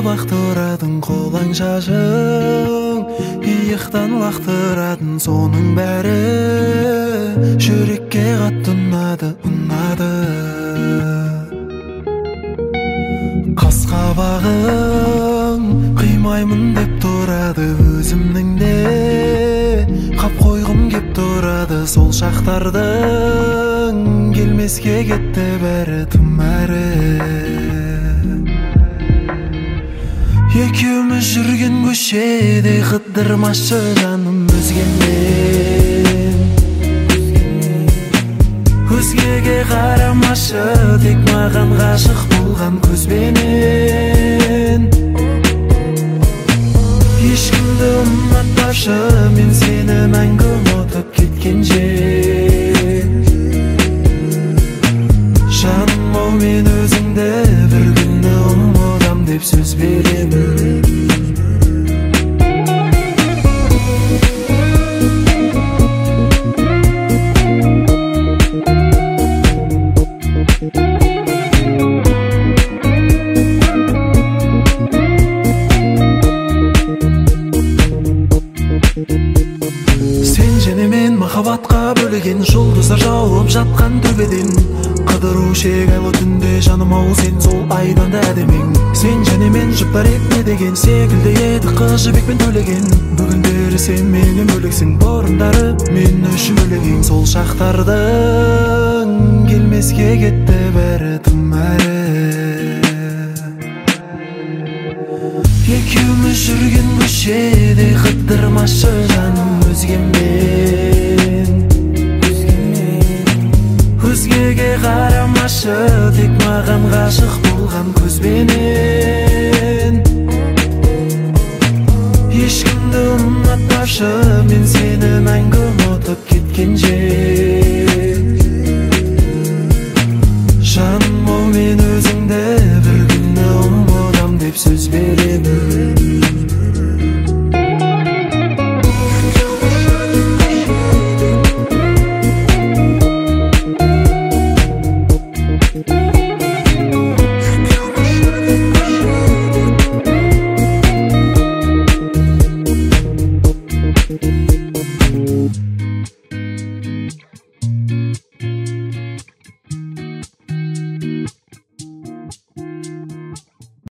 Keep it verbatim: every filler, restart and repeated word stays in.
лақтырадың қолаң шашың, иықтан лақтыратын соның бәрі жүрекке қатты ұнады, ұнады. Қас-қабағың қимаймын деп тұрады, өзімнің де қап қойғым кеп тұрады. Сол шақтардың келмеске кетті бәрі тым әрі. Екеуміз жүрген көшеде қыдырмашы жаным өзгемен, өзгеге қарамашы, тек маған ғашық болған көзбенен. Ешкімді ұнатпашы, мен сені мәңгі ұмытып кеткенше. Жаным ау, мен өзіңді бір күні ұмытам деп сөз беремін. Сен және мен махаббатқа бөлеген, жұлдыздар жауып жатқан төбеден. Қыдыру шек айлы түнде жаным ау, сен сол айдан да әдемең. Сен және мен жұптар ек деген секілді еді қыз жібекпен төлеген. Бүгіндері сен менен бөлексің, бұрындары мен үшін бөлегең. Сол шақтардың келмеске кетті бәрі тым әрі. Екеуміз жүрген көшеде қыдырмашы жаным өзгемен, өзгеге қарамашы, тек маған ғашық болған көзбенен. Ешкімді ұнатпашы, мен сені мәңгі